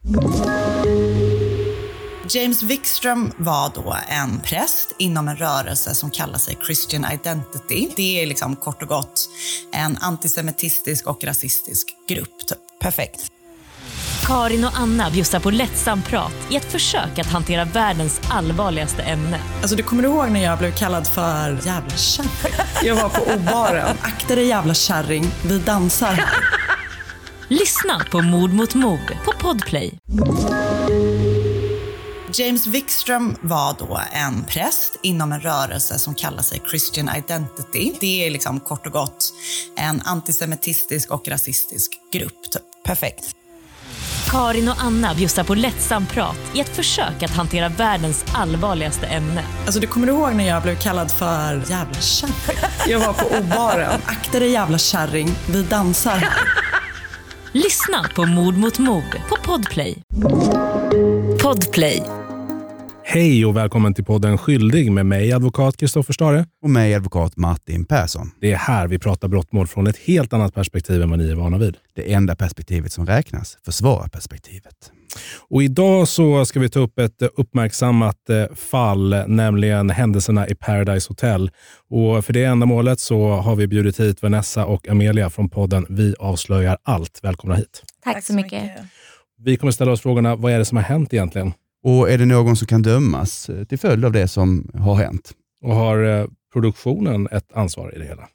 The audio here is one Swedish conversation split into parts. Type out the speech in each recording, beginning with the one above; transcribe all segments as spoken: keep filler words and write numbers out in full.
James Wikström var då en präst inom en rörelse som kallar sig Christian Identity. Det är liksom kort och gott en antisemitistisk och rasistisk grupp. Typ. Perfekt. Karin och Anna bjussar på lättsam prat i ett försök att hantera världens allvarligaste ämne. Alltså du kommer ihåg när jag blev kallad för jävla kärring? Jag var på O-baren. Akta dig jävla kärring, vi dansar här. Lyssna på Mord mot mord på Podplay. James Wikström var då en präst inom en rörelse som kallar sig Christian Identity. Det är liksom kort och gott en antisemitistisk och rasistisk grupp. Typ. Perfekt. Karin och Anna bjussar på lättsam prat i ett försök att hantera världens allvarligaste ämne. Alltså du kommer ihåg när jag blev kallad för jävla kärring? Jag var på O-baren. Akta dig jävla kärring, vi dansar här. Lyssna på Mord mot mord på Podplay. Podplay. Hej och välkommen till podden Skyldig med mig, advokat Kristoffer Stare. Och mig, advokat Martin Persson. Det är här vi pratar brottmål från ett helt annat perspektiv än vad ni är vana vid. Det enda perspektivet som räknas, försvararperspektivet. Och idag så ska vi ta upp ett uppmärksammat fall, nämligen händelserna i Paradise Hotel. Och för det ändamålet så har vi bjudit hit Vanessa och Amelia från podden Vi avslöjar allt. Välkomna hit. Tack, Tack så mycket. mycket. Vi kommer ställa oss frågorna, vad är det som har hänt egentligen? Och är det någon som kan dömas till följd av det som har hänt? Och har eh, produktionen ett ansvar i det hela?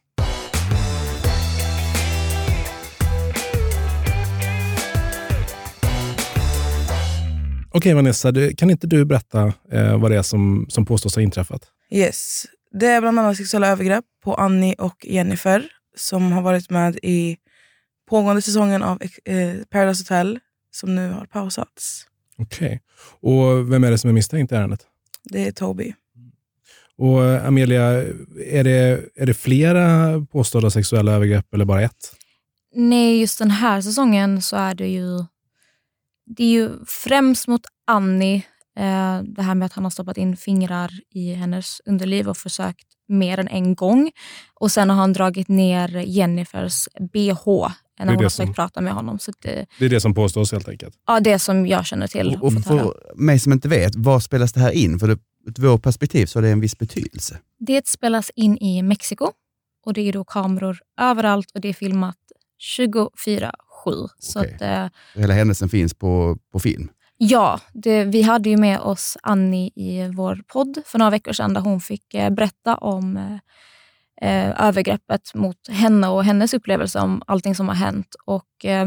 Okej Vanessa, du, kan inte du berätta eh, vad det är som, som påstås ha inträffat? Yes, det är bland annat sexuella övergrepp på Annie och Jennifer som har varit med i pågående säsongen av eh, Paradise Hotel som nu har pausats. Okej. Och vem är det som är misstänkt i ärendet? Det är Toby. Och Amelia, är det, är det flera påstådda sexuella övergrepp eller bara ett? Nej, just den här säsongen så är det ju det är ju främst mot Annie. Eh, det här med att han har stoppat in fingrar i hennes underliv och försökt mer än en gång. Och sen har han dragit ner Jennifers B H när hon har försökt som... prata med honom. Så det... det är det som påstås helt enkelt? Ja, det som jag känner till. Och, och för mig som inte vet, vad spelas det här in? För det, ur vår perspektiv så är det en viss betydelse. Det spelas in i Mexiko. Och det är då kameror överallt och det är filmat tjugofyra sju. Okay. Så att, eh, hela händelsen finns på, på film? Ja, det, vi hade ju med oss Annie i vår podd för några veckor sedan där hon fick eh, berätta om eh, övergreppet mot henne och hennes upplevelse om allting som har hänt. Och eh,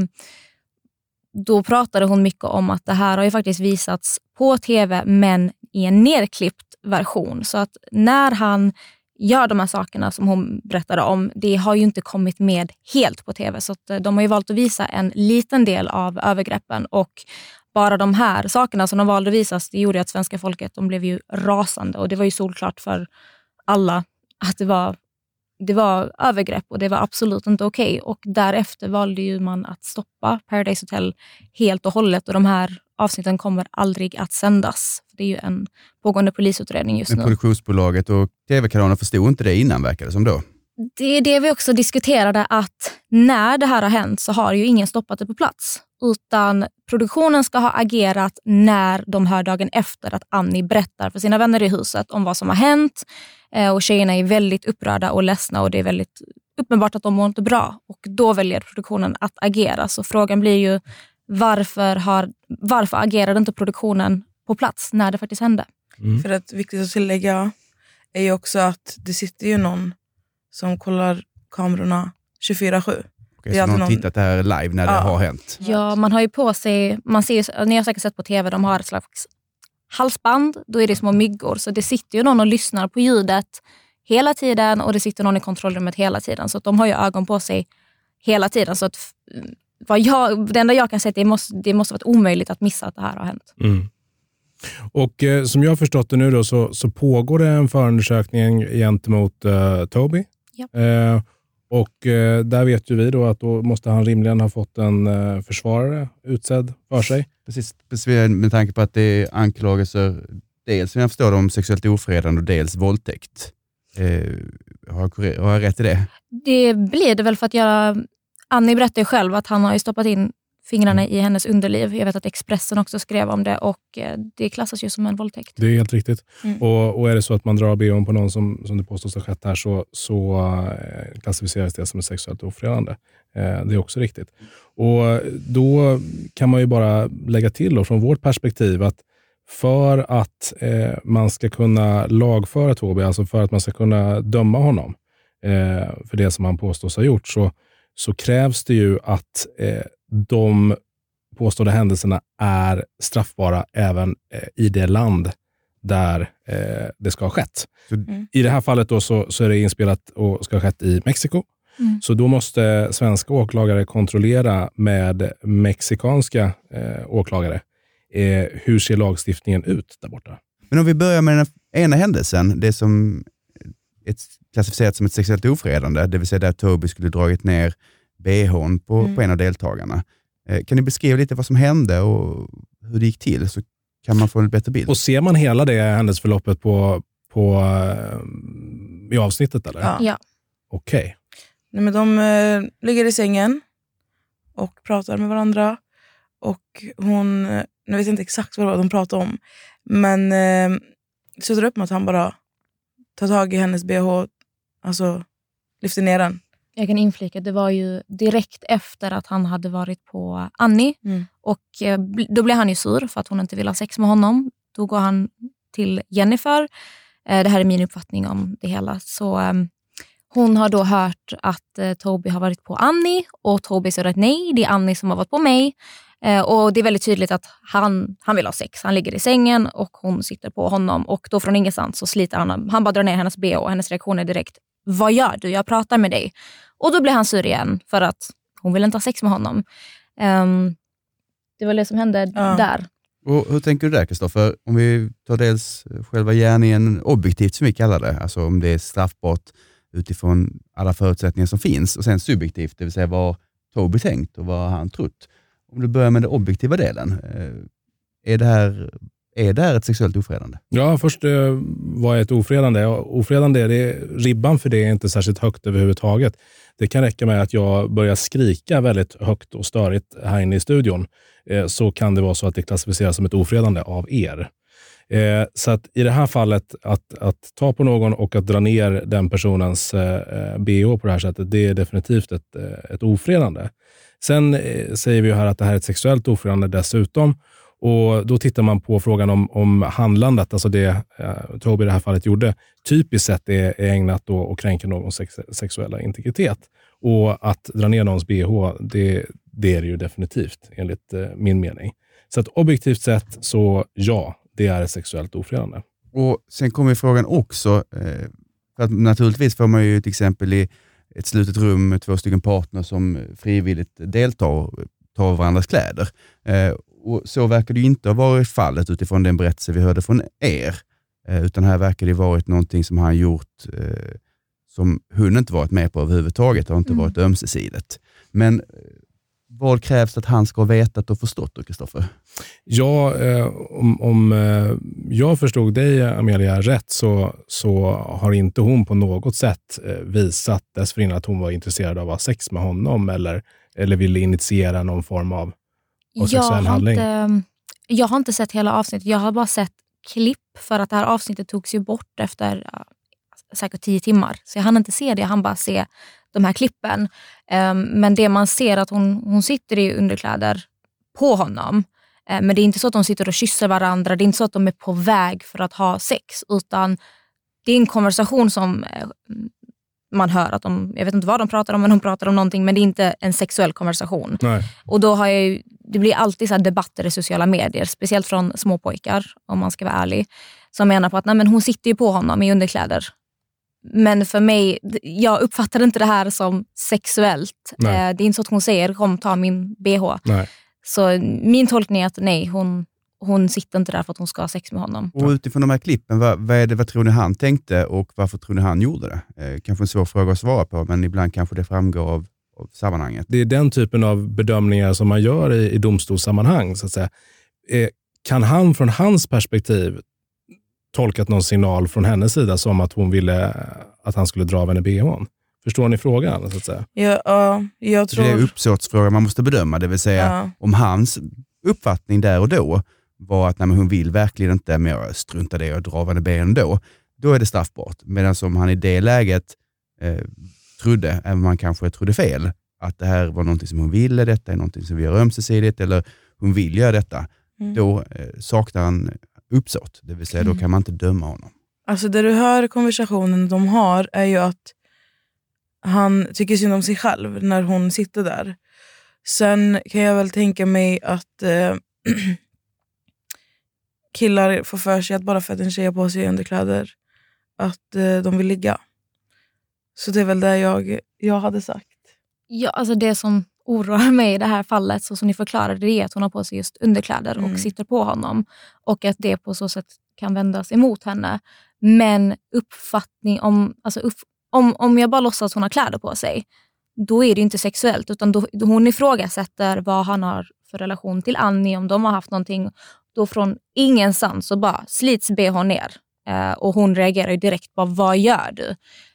då pratade hon mycket om att det här har ju faktiskt visats på tv men i en nerklippt version. Så att när han gör de här sakerna som hon berättade om, det har ju inte kommit med helt på tv. Så att de har ju valt att visa en liten del av övergreppen och bara de här sakerna som de valde att visas, det gjorde att svenska folket, de blev ju rasande. Och det var ju solklart för alla att det var, det var övergrepp och det var absolut inte okej. Okay. Och därefter valde ju man att stoppa Paradise Hotel helt och hållet. Och de här avsnitten kommer aldrig att sändas. Det är ju en pågående polisutredning just Men nu. Men produktionsbolaget och tv-kanalerna förstod inte det innan, verkar det som då? Det är det vi också diskuterade, att när det här har hänt så har ju ingen stoppat det på plats. Utan produktionen ska ha agerat när de hör dagen efter att Annie berättar för sina vänner i huset om vad som har hänt. Och tjejerna är väldigt upprörda och ledsna och det är väldigt uppenbart att de mår inte bra. Och då väljer produktionen att agera. Så frågan blir ju varför, har, varför agerade inte produktionen på plats när det faktiskt hände? Mm. För att viktigt att tillägga är ju också att det sitter ju någon som kollar kamerorna tjugofyra sju. Okej, så någon har tittat det här live när ja. det har hänt? Ja, man har ju på sig, man ser ju, ni har säkert sett på tv, de har ett slags halsband, då är det små myggor. Så det sitter ju någon och lyssnar på ljudet hela tiden och det sitter någon i kontrollrummet hela tiden. Så att de har ju ögon på sig hela tiden. Så att vad jag, det enda jag kan säga är att det måste, det måste varit omöjligt att missa att det här har hänt. Mm. Och eh, som jag har förstått det nu då så, så pågår det en förundersökning gentemot eh, Toby. Ja. Eh, och eh, där vet ju vi då att då måste han rimligen ha fått en eh, försvarare utsedd för sig. Precis, precis med tanke på att det är anklagelser dels som jag förstår om sexuellt ofredande och dels våldtäkt. Eh, har, jag, har jag rätt i det? Det blir det väl för att jag... Annie berättade ju själv att han har ju stoppat in fingrarna mm. i hennes underliv. Jag vet att Expressen också skrev om det och det klassas ju som en våldtäkt. Det är helt riktigt. Mm. Och, och är det så att man drar B O på någon som, som det påstås ha skett här så, så eh, klassificeras det som ett sexuellt ofredande. Eh, det är också riktigt. Och då kan man ju bara lägga till då, från vårt perspektiv att för att eh, man ska kunna lagföra Toby, alltså för att man ska kunna döma honom eh, för det som han påstås ha gjort, så, så krävs det ju att eh, de påstådda händelserna är straffbara även eh, i det land där eh, det ska ha skett. Mm. I det här fallet då så, så är det inspelat och ska ha skett i Mexiko. Mm. Så då måste svenska åklagare kontrollera med mexikanska eh, åklagare eh, hur ser lagstiftningen ut där borta. Men om vi börjar med den ena händelsen, det som är klassificerat som ett sexuellt ofredande, det vill säga där Toby skulle dragit ner B H:n på, mm. på en av deltagarna. Eh, kan ni beskriva lite vad som hände och hur det gick till, så kan man få en bättre bild? Och ser man hela det händelseförloppet på, på, i avsnittet eller? Ja. ja. Okej. Okay. Nej, men de eh, ligger i sängen och pratar med varandra. Och hon, jag vet inte exakt vad de pratar om, men eh, slutar upp med att han bara tar tag i hennes B H, alltså lyfter ner den. Jag kan inflika, det var ju direkt efter att han hade varit på Annie. Mm. Och eh, då blev han ju sur för att hon inte vill ha sex med honom. Då går han till Jennifer. Eh, det här är min uppfattning om det hela. Så eh, hon har då hört att eh, Toby har varit på Annie. Och Toby säger att nej, det är Annie som har varit på mig. Eh, och det är väldigt tydligt att han, han vill ha sex. Han ligger i sängen och hon sitter på honom. Och då från ingenstans så sliter han. Han bara drar ner hennes B H och hennes reaktion är direkt: vad gör du? Jag pratar med dig. Och då blir han sur igen för att hon vill inte ha sex med honom. Um, det var det som hände ja. där. Och hur tänker du där, Kristoffer? Om vi tar dels själva gärningen objektivt som vi kallar det. Alltså om det är straffbart utifrån alla förutsättningar som finns. Och sen subjektivt, det vill säga vad Toby tänkt och vad han trott. Om du börjar med den objektiva delen. Är det här... Är det här ett sexuellt ofredande? Ja, först eh, vad är ett ofredande? Ofredande, det är, ribban för det är inte särskilt högt överhuvudtaget. Det kan räcka med att jag börjar skrika väldigt högt och störigt här inne i studion. Eh, så kan det vara så att det klassificeras som ett ofredande av er. Eh, så att i det här fallet att, att ta på någon och att dra ner den personens eh, B H på det här sättet, det är definitivt ett, ett ofredande. Sen eh, säger vi ju här att det här är ett sexuellt ofredande dessutom. Och då tittar man på frågan om, om handlandet, alltså det eh, Toby i det här fallet gjorde, typiskt sett är, är ägnat då att kränka någons sex, sexuella integritet. Och att dra ner någons B H, det, det är det ju definitivt enligt eh, min mening. Så att objektivt sett så ja, det är ett sexuellt ofredande. Och sen kommer frågan också, eh, för att naturligtvis får man ju till exempel i ett slutet rum med två stycken partner som frivilligt deltar och tar varandras kläder. Eh, Och så verkar det ju inte ha varit fallet utifrån den berättelse vi hörde från er. Eh, utan här verkar det varit någonting som han gjort eh, som hon inte varit med på överhuvudtaget. Det har inte mm. varit ömsesidigt. Men eh, vad krävs att han ska ha vetat och förstått då, Kristoffer? Ja, eh, om, om eh, jag förstod dig, Amelia, rätt så, så har inte hon på något sätt eh, visat dessförinnan att hon var intresserad av att ha sex med honom eller, eller ville initiera någon form av Jag har, inte, jag har inte sett hela avsnittet. Jag har bara sett klipp för att det här avsnittet togs ju bort efter ja, säkert tio timmar. Så jag hann inte se det. Jag hann bara se de här klippen. Um, men det man ser att hon, hon sitter i underkläder på honom. Um, men det är inte så att de sitter och kysser varandra. Det är inte så att de är på väg för att ha sex. Utan det är en konversation som uh, man hör att de, jag vet inte vad de pratar om, men de pratar om någonting, men det är inte en sexuell konversation. Nej. Och då har jag ju, det blir alltid så här debatter i sociala medier, speciellt från småpojkar, om man ska vara ärlig, som menar på att nej, men hon sitter ju på honom i underkläder. Men för mig, jag uppfattar inte det här som sexuellt. Eh, det är inte så att hon säger, kom ta min B H. Nej. Så min tolkning är att nej, hon Hon sitter inte där för att hon ska ha sex med honom. Och utifrån de här klippen, vad, vad, är det, vad tror ni han tänkte och varför tror ni han gjorde det? Eh, kanske en svår fråga att svara på, men ibland kanske det framgår av, av sammanhanget. Det är den typen av bedömningar som man gör i, i domstolssammanhang. Så att säga. Eh, kan han från hans perspektiv tolkat någon signal från hennes sida som att hon ville att han skulle dra av henne B H:n? Förstår ni frågan, så att säga? Ja, uh, jag tror... Det är uppsåtsfrågan man måste bedöma, det vill säga Ja. om hans uppfattning där och då var att nej, men hon vill verkligen inte, men jag struntar det och drar av henne benen då, då är det straffbart. Medan om han i det läget eh, trodde, även om man kanske trodde fel, att det här var någonting som hon ville, detta är någonting som vi gör ömsesidigt, eller hon vill göra detta, mm. då eh, saknar han uppsåt. Det vill säga, mm. då kan man inte döma honom. Alltså det du hör i konversationen de har är ju att han tycker synd om sig själv när hon sitter där. Sen kan jag väl tänka mig att eh, killar får för sig att bara för att en tjej har på sig underkläder att eh, de vill ligga. Så det är väl det jag, jag hade sagt. Ja, alltså det som oroar mig i det här fallet, så som ni förklarade, det är att hon har på sig just underkläder Mm. och sitter på honom. Och att det på så sätt kan vändas emot henne. Men uppfattning om, alltså upp, om, om jag bara låtsas att hon har kläder på sig, då är det inte sexuellt. Utan då, då hon ifrågasätter vad han har för relation till Annie, om de har haft någonting. Då från ingenstans så bara slits B H ner. Eh, och hon reagerar ju direkt på, vad gör du?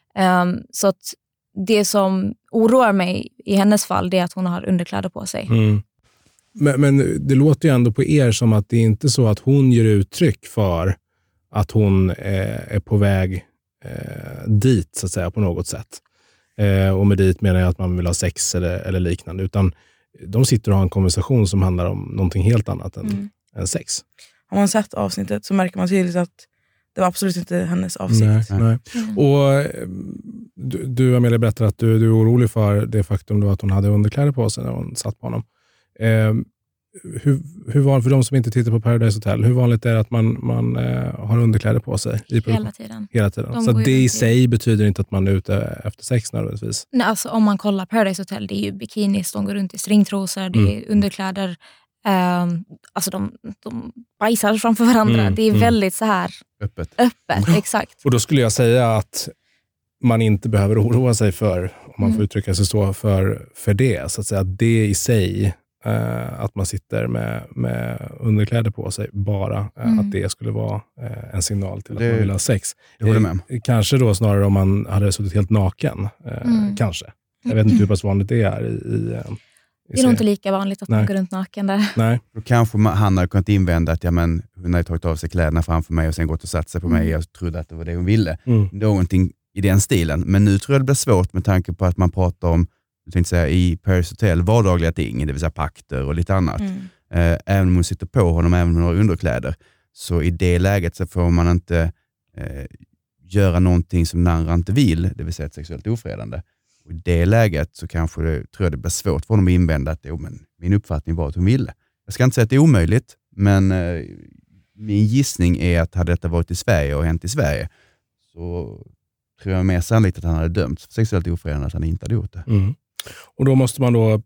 Um, så att det som oroar mig i hennes fall, det är att hon har underkläder på sig. Mm. Men, men det låter ju ändå på er som att det är inte så att hon ger uttryck för att hon eh, är på väg eh, dit, så att säga, på något sätt. Eh, och med dit menar jag att man vill ha sex eller, eller liknande. Utan de sitter och har en konversation som handlar om någonting helt annat än, mm. än sex. Har man sett avsnittet så märker man tydligt att det var absolut inte hennes avsikt. Nej, nej. Mm. Och du, du Amelia, berättar att du, du är orolig för det faktum då att hon hade underkläder på sig när hon satt på honom. Eh, hur, hur var, för de som inte tittar på Paradise Hotel, hur vanligt är det att man, man eh, har underkläder på sig? I Hela tiden. Hela tiden. De så det i till... sig betyder inte att man är ute efter sex nödvändigtvis? Nej, alltså om man kollar Paradise Hotel, det är ju bikinis, de går runt i stringtrosor, det är mm. underkläder. Um, alltså de, de bajsar framför varandra. Mm, det är mm. väldigt så här öppet. öppet mm. Exakt. Och då skulle jag säga att man inte behöver oroa sig för, om man mm. får uttrycka sig så, för, för det. Så att säga, det i sig, eh, att man sitter med, med underkläder på sig bara, eh, mm. att det skulle vara eh, en signal till det, att man vill ha sex. Det håller med. Eh, kanske då snarare om man hade suttit helt naken. Eh, mm. Kanske. Jag vet inte hur pass vanligt det är i, i eh, det är nog inte lika vanligt att Nej. man går runt naken där. Nej. Då kanske man, han hade kunnat invända att ja, men, hon hade tagit av sig kläderna framför mig och sen gått och satt sig på mig. Jag trodde att det var det hon ville. Mm. Någonting i den stilen. Men nu tror jag det blir svårt med tanke på att man pratar om, jag tänkte säga, i Paradise Hotel vardagliga ting, det vill säga pakter och lite annat. Mm. Eh, även om hon sitter på honom, även om hon har underkläder. Så i det läget så får man inte eh, göra någonting som den andra inte vill, det vill säga ett sexuellt ofredande. Och i det läget så kanske det, tror jag det blir svårt för honom att invända att jo, men min uppfattning var att hon ville. Jag ska inte säga att det är omöjligt, men eh, min gissning är att hade detta varit i Sverige och hänt i Sverige, så tror jag mer sannolikt att han hade dömts för sexuellt ofredande, att han inte hade gjort det. Mm. Och då måste man då,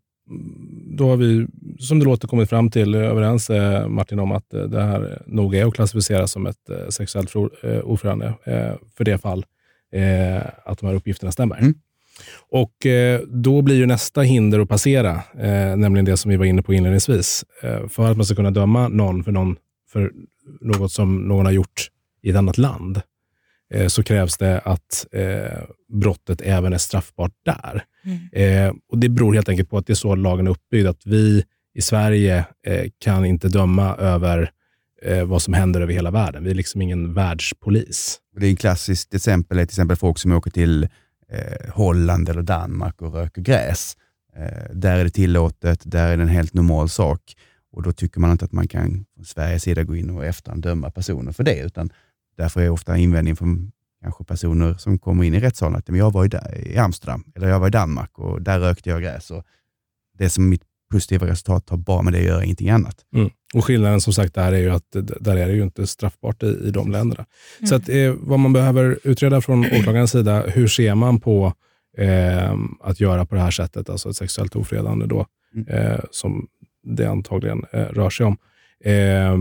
då har vi, som det låter, kommit fram till, överens Martin om att det här nog är att klassificera som ett sexuellt ofredande för det fall att de här uppgifterna stämmer. Mm. Och eh, då blir ju nästa hinder att passera, eh, nämligen det som vi var inne på inledningsvis. Eh, för att man ska kunna döma någon för, någon för något som någon har gjort i ett annat land, eh, så krävs det att eh, brottet även är straffbart där. Mm. Eh, och det beror helt enkelt på att det är så lagen är uppbyggd, att vi i Sverige eh, kan inte döma över eh, vad som händer över hela världen. Vi är liksom ingen världspolis. Det är ett klassiskt exempel, till exempel folk som åker till Eh, Holland eller Danmark och röker gräs. Eh, där är det tillåtet, där är det en helt normal sak. Och då tycker man inte att man kan från Sveriges sida gå in och efterhand döma personer för det. Utan därför är ofta invändning från kanske personer som kommer in i rättssalen att men jag var i, där, i Amsterdam eller jag var i Danmark och där rökte jag gräs. Och det som mitt positiva resultat har bara med det gör ingenting annat. Mm. Och skillnaden som sagt där är ju att där är det ju inte straffbart i, i de länderna. Mm. Så att eh, vad man behöver utreda från åklagarens sida, hur ser man på eh, att göra på det här sättet, alltså ett sexuellt ofredande då, mm. eh, som det antagligen eh, rör sig om. Eh,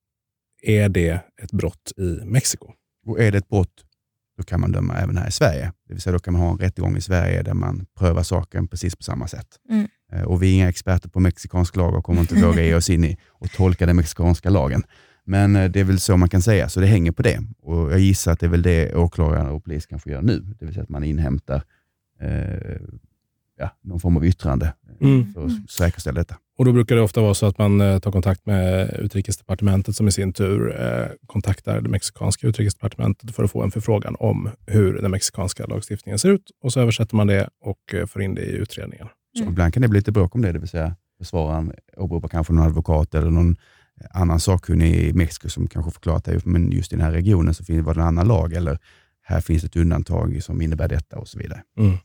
är det ett brott i Mexiko? Och är det ett brott, då kan man döma även här i Sverige. Det vill säga då kan man ha en rättegång i Sverige där man prövar saken precis på samma sätt. Mm. Och vi är inga experter på mexikansk lag och kommer inte våga ge oss in i och tolka den mexikanska lagen. Men det är väl så man kan säga, så det hänger på det. Och jag gissar att det är väl det åklagare och polis kanske gör nu. Det vill säga att man inhämtar eh, ja, någon form av yttrande Mm. för att säkerställa detta. Och då brukar det ofta vara så att man eh, tar kontakt med utrikesdepartementet som i sin tur eh, kontaktar det mexikanska utrikesdepartementet för att få en förfrågan om hur den mexikanska lagstiftningen ser ut. Och så översätter man det och eh, får in det i utredningen. Så mm. ibland kan det bli lite bråk om det, det vill säga försvararen åberopar kanske någon advokat eller någon annan sakkunnig i Mexiko som kanske förklarar att men just i den här regionen så finns det en annan lag eller här finns ett undantag som innebär detta och så vidare. Mm.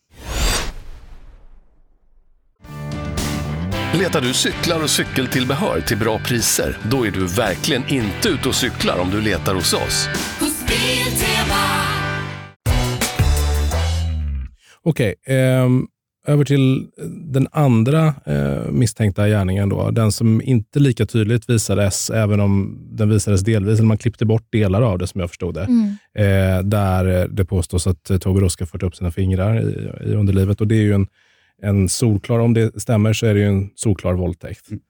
Letar du cyklar och cykeltillbehör till bra priser? Då är du verkligen inte ute och cyklar om du letar hos oss. Okej, okay, eh, över till den andra eh, misstänkta gärningen då. Den som inte lika tydligt visades, även om den visades delvis, eller man klippte bort delar av det som jag förstod det. Mm. Eh, där det påstås att Toby Ruska fört upp sina fingrar i, i underlivet. Och det är ju en, en solklar, om det stämmer så är det ju en solklar våldtäkt. Mm.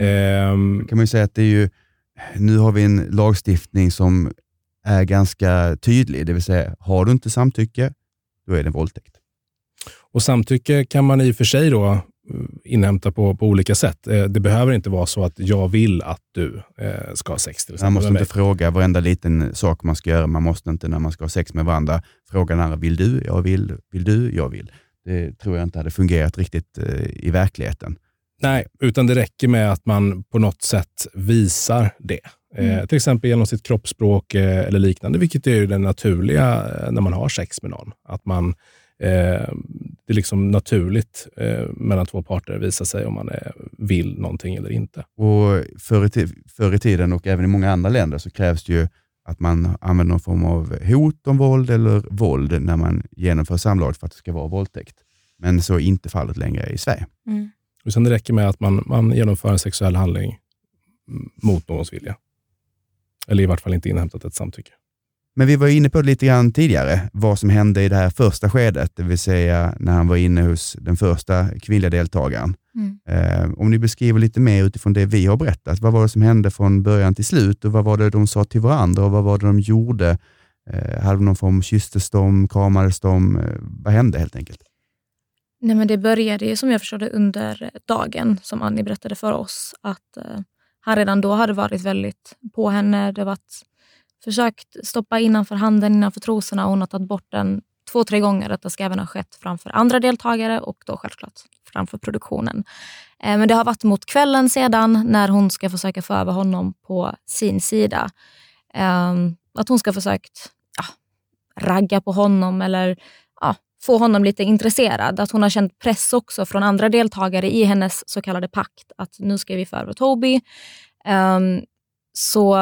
Mm. Eh, kan man ju säga att det är ju, nu har vi en lagstiftning som är ganska tydlig. Det vill säga, har du inte samtycke, då är det en våldtäkt. Och samtycke kan man i och för sig då inhämta på, på olika sätt. Det behöver inte vara så att jag vill att du eh, ska ha sex till exempel. Man måste inte fråga varenda liten sak man ska göra. Man måste inte när man ska ha sex med varandra fråga den andra, vill du? Jag vill. Vill du? Jag vill. Det tror jag inte hade fungerat riktigt eh, i verkligheten. Nej, utan det räcker med att man på något sätt visar det. Mm. Eh, till exempel genom sitt kroppsspråk eh, eller liknande, vilket är ju det naturliga eh, när man har sex med någon. Att man Eh, det är liksom naturligt eh, mellan två parter visar sig om man eh, vill någonting eller inte. Och förr i, t- förr i tiden och även i många andra länder så krävs det ju att man använder någon form av hot om våld eller våld när man genomför samlag för att det ska vara våldtäkt. Men så är inte fallet längre i Sverige. Mm. Och sen det räcker med att man, man genomför en sexuell handling mot någons vilja. Eller i vart fall inte inhämtat ett samtycke. Men vi var inne på det lite grann tidigare, vad som hände i det här första skedet, det vill säga när han var inne hos den första kvinnliga deltagaren. Mm. Eh, om ni beskriver lite mer utifrån det vi har berättat, vad var det som hände från början till slut och vad var det de sa till varandra och vad var det de gjorde? Eh, hade de någon form kysstes de, kramades de, eh, vad hände helt enkelt? Nej, men det började ju som jag förstod det under dagen som Annie berättade för oss att eh, han redan då hade varit väldigt på henne, det var försökt stoppa innanför handen, innanför trosorna och hon har tagit bort den två, tre gånger. Detta ska även ha skett framför andra deltagare och då självklart framför produktionen. Eh, men det har varit mot kvällen sedan när hon ska försöka få över honom på sin sida. Eh, att hon ska försökt ja, ragga på honom eller ja, få honom lite intresserad. Att hon har känt press också från andra deltagare i hennes så kallade pakt. Att nu ska vi få över Toby. Eh, så...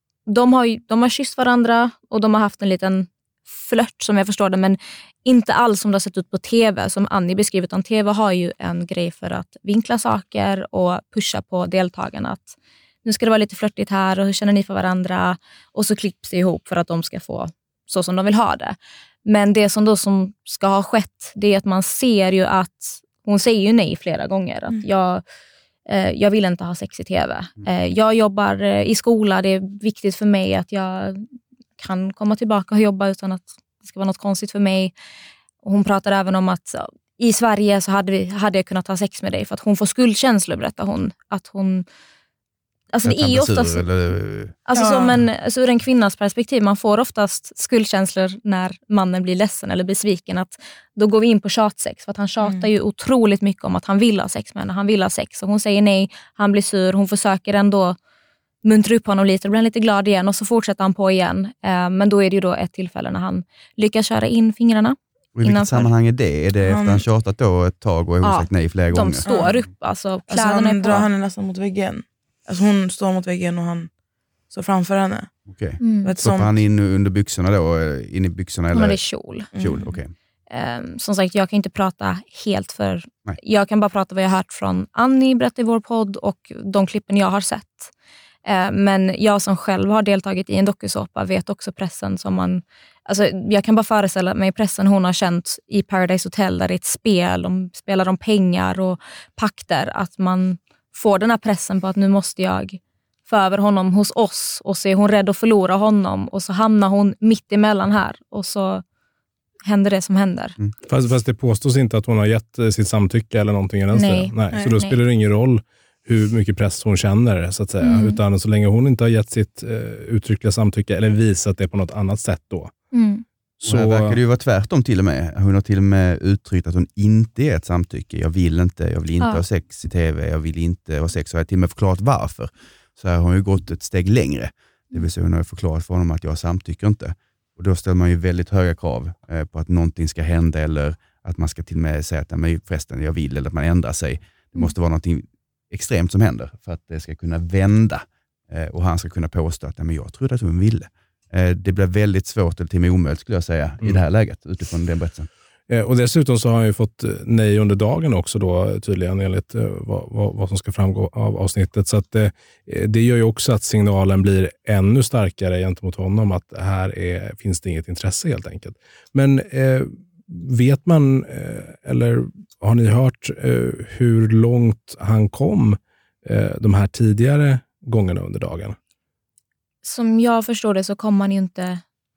De har, de har kysst varandra och de har haft en liten flört som jag förstår det, men inte alls som det har sett ut på tv som Annie beskriver, utan tv har ju en grej för att vinkla saker och pusha på deltagarna att nu ska det vara lite flörtigt här och hur känner ni för varandra och så klipps det ihop för att de ska få så som de vill ha det. Men det som då som ska ha skett, det är att man ser ju att hon säger ju nej flera gånger, att jag Jag vill inte ha sex i tv. Jag jobbar i skola. Det är viktigt för mig att jag kan komma tillbaka och jobba utan att det ska vara något konstigt för mig. Och hon pratar även om att i Sverige så hade, vi, hade jag kunnat ha sex med dig för att hon får skuldkänslor, berättar hon. Att hon... Alltså det är ju oftast... Eller... Alltså ja. som en, alltså ur en kvinnas perspektiv, man får oftast skuldkänslor när mannen blir ledsen eller besviken. Att då går vi in på tjatsex, för att han tjatar mm. ju otroligt mycket om att han vill ha sex med henne. Han vill ha sex och hon säger nej, han blir sur. Hon försöker ändå muntra upp honom lite och blir lite glad igen och så fortsätter han på igen. Eh, men då är det ju då ett tillfälle när han lyckas köra in fingrarna. Och i vilket sammanhang är det? Är det efter han tjatat då ett tag och hon ja, sagt nej flera de gånger? De står upp, alltså kläderna alltså han är på. drar henne nästan mot väggen. Alltså hon står mot väggen och han står framför henne. Okej. Okay. Mm. Stoppar han in under byxorna då? In i byxorna? Eller? Hon hade kjol. Kjol, okej. Okay. Um, som sagt, jag kan inte prata helt för... Nej. Jag kan bara prata vad jag har hört från Annie berättade i vår podd och de klippen jag har sett. Uh, men jag som själv har deltagit i en dokusåpa vet också pressen som man... Alltså, jag kan bara föreställa mig pressen hon har känt i Paradise Hotel där det är ett spel. De spelar om pengar och pakter. Att man får den här pressen på att nu måste jag få över honom hos oss och så är hon rädd att förlora honom och så hamnar hon mitt emellan här och så händer det som händer. Mm. Fast, fast det påstås inte att hon har gett sitt samtycke eller någonting i den Nej. stilen. Nej. Nej. Så då Nej. spelar det ingen roll hur mycket press hon känner, så att säga. Mm. Utan så länge hon inte har gett sitt uh, uttryckliga samtycke eller visat det på något annat sätt då. Mm. Så här verkar det ju vara tvärtom till och med. Hon har till och med uttryckt att hon inte ger ett samtycke. Jag vill inte, jag vill inte Ja. ha sex i tv, jag vill inte ha sex. Och jag har till och med förklarat varför. Så här har hon ju gått ett steg längre. Det vill säga hon har förklarat för honom att jag samtycker inte. Och då ställer man ju väldigt höga krav eh, på att någonting ska hända eller att man ska till och med säga att men förresten jag vill eller att man ändrar sig. Det måste vara någonting extremt som händer för att det ska kunna vända eh, och han ska kunna påstå att men jag trodde att hon ville. Eh, det blir väldigt svårt eller till och med omöjligt skulle jag säga mm. i det här läget utifrån den berättelsen. Eh, och dessutom så har han ju fått nej under dagen också då tydligen enligt eh, vad, vad, vad som ska framgå av avsnittet. Så att, eh, det gör ju också att signalen blir ännu starkare gentemot honom att här är, finns det inget intresse helt enkelt. Men eh, vet man eh, eller har ni hört eh, hur långt han kom eh, de här tidigare gångerna under dagen? Som jag förstår det så kom man ju inte